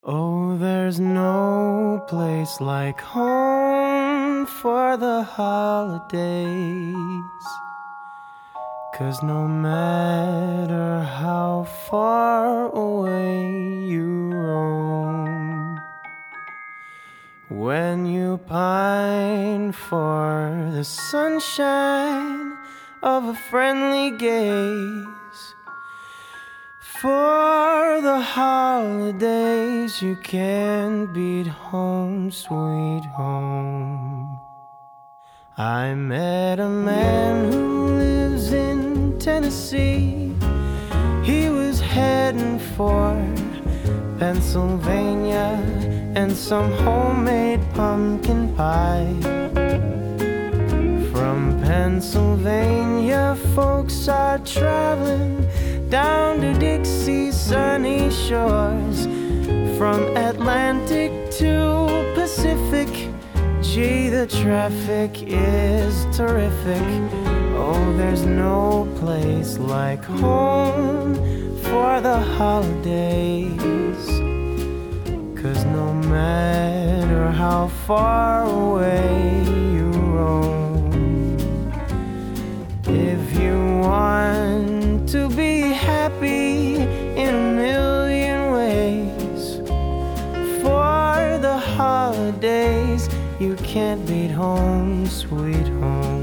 Oh, there's no place like home for the holidays, 'cause no matter how far away you roam, when you pine for the sunshine of a friendly gaze, for the holidays you can't beat home, sweet home. I met a man who lives in Tennessee. He was heading for Pennsylvania and some homemade pumpkin pie. From Pennsylvania, folks are traveling down to Dixie's sunny shores. From Atlantic to Pacific, gee, the traffic is terrific. Oh, there's no place like home for the holidays, 'cause no matter how far away you roam, if you want to be happy in a million ways, for the holidays you can't beat home, sweet home.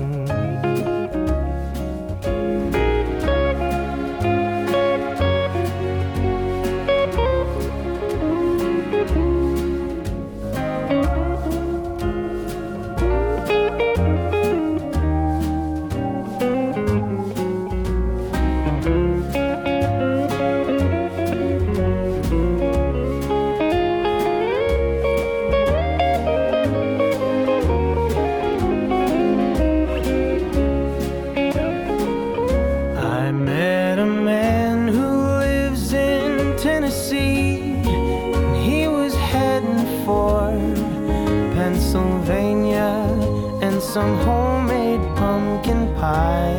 I met a man who lives in Tennessee, and he was heading for Pennsylvania and some homemade pumpkin pie.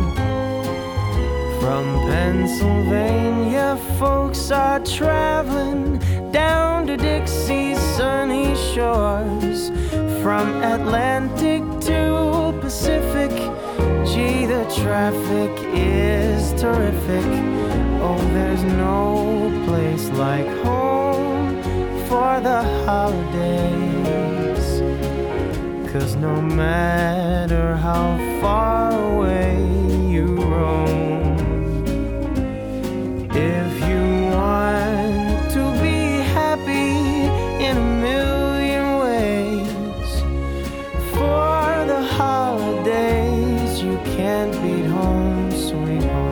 From Pennsylvania, folks are traveling down to Dixie's sunny shores. From Atlantic to Pacific, gee, the traffic is terrific. Oh, there's no place like home for the holidays, 'cause no matter how far away you roam, if you want to be happy in a million ways, for the holidays you can't beat home, sweet home.